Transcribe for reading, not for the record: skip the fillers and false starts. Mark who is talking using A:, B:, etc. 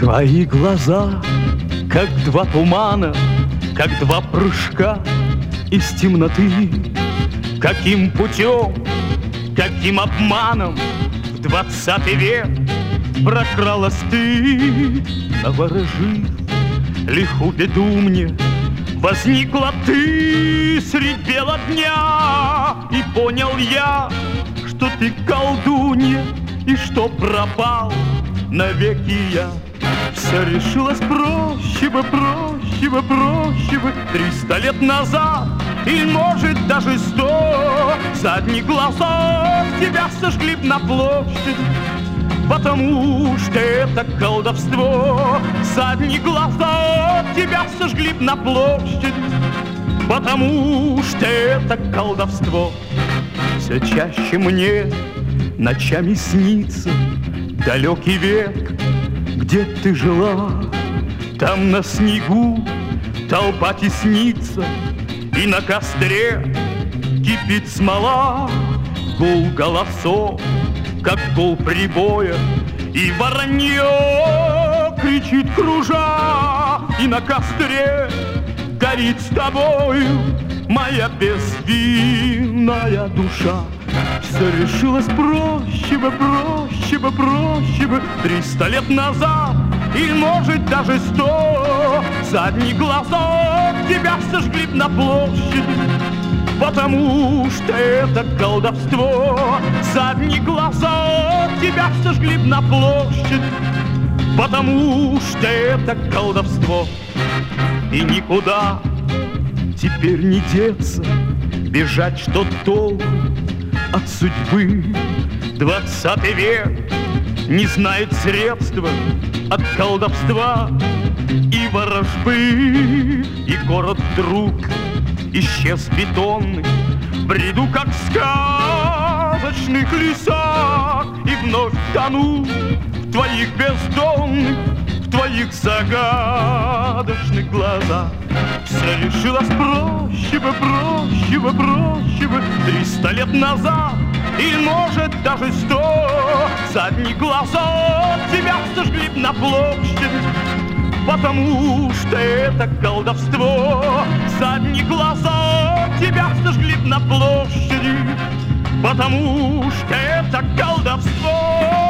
A: Твои глаза, как два тумана, как два прыжка из темноты. Каким путем, каким обманом в 20 век прокралась ты, наворожив лиху беду мне. Возникла ты средь бела дня, и понял я, что ты колдунья, и что пропал навеки я. Все решилось проще бы, проще бы, проще бы 300 лет назад, и может даже 100. Задних глаза тебя сожгли б на площади, потому что это колдовство. Задних глаза тебя сожгли б на площади, потому что это колдовство. Все чаще мне ночами снится далекий век, где ты жила. Там на снегу толпа теснится, и на костре кипит смола. Гул голосов, как гул прибоя, и воронье кричит кружа. И на костре горит с тобою моя безвинная душа. Все решилось проще бы, проще бы, проще бы 300 лет назад, и может даже 100. Задних глаза тебя сожгли б на площади, потому что это колдовство. Задних глаза тебя сожгли б на площади, потому что это колдовство. И никуда теперь не деться, бежать что толку от судьбы. 20 век не знает средства от колдовства и ворожбы. И город вдруг исчез бетонный, бреду как в сказочных лесах, и вновь тону в твоих бездонных, в твоих загадочных глазах. Все решилось проще бы, проще бы, проще бы 300 лет назад, и может даже 100. Задних глаза тебя сожгли б на площади, потому что это колдовство. Задних глаза тебя сожгли б на площади, потому что это колдовство.